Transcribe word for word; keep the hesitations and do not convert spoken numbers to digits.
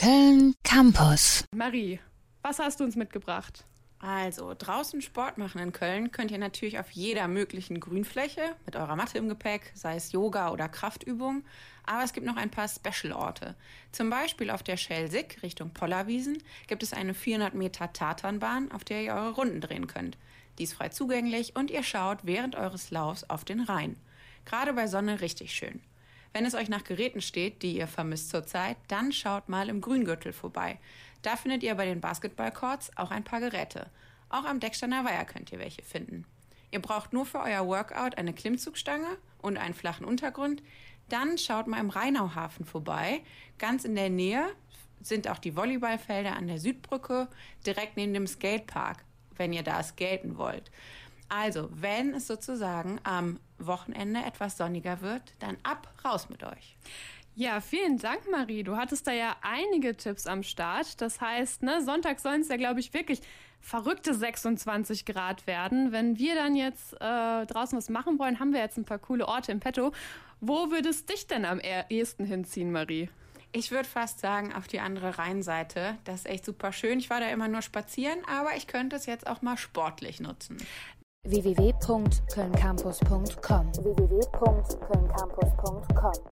Köln Campus. Marie, was hast du uns mitgebracht? Also, draußen Sport machen in Köln könnt ihr natürlich auf jeder möglichen Grünfläche mit eurer Matte im Gepäck, sei es Yoga oder Kraftübungen. Aber es gibt noch ein paar Special-Orte. Zum Beispiel auf der Schelsig Richtung Pollerwiesen gibt es eine vierhundert Meter Tatanbahn, auf der ihr eure Runden drehen könnt. Die ist frei zugänglich und ihr schaut während eures Laufs auf den Rhein. Gerade bei Sonne richtig schön. Wenn es euch nach Geräten steht, die ihr vermisst zurzeit, dann schaut mal im Grüngürtel vorbei. Da findet ihr bei den Basketballcourts auch ein paar Geräte. Auch am Decksteiner Weiher könnt ihr welche finden. Ihr braucht nur für euer Workout eine Klimmzugstange und einen flachen Untergrund. Dann schaut mal im Rheinauhafen vorbei. Ganz in der Nähe sind auch die Volleyballfelder an der Südbrücke, direkt neben dem Skatepark, wenn ihr da skaten wollt. Also, wenn es sozusagen am Wochenende etwas sonniger wird, dann ab, raus mit euch. Ja, vielen Dank, Marie. Du hattest da ja einige Tipps am Start. Das heißt, ne, Sonntag sollen es ja, glaube ich, wirklich verrückte sechsundzwanzig Grad werden. Wenn wir dann jetzt äh, draußen was machen wollen, haben wir jetzt ein paar coole Orte im Petto. Wo würde es dich denn am ehesten hinziehen, Marie? Ich würde fast sagen, auf die andere Rheinseite. Das ist echt super schön. Ich war da immer nur spazieren, aber ich könnte es jetzt auch mal sportlich nutzen. w w w punkt köln campus punkt com w w w punkt köln campus punkt com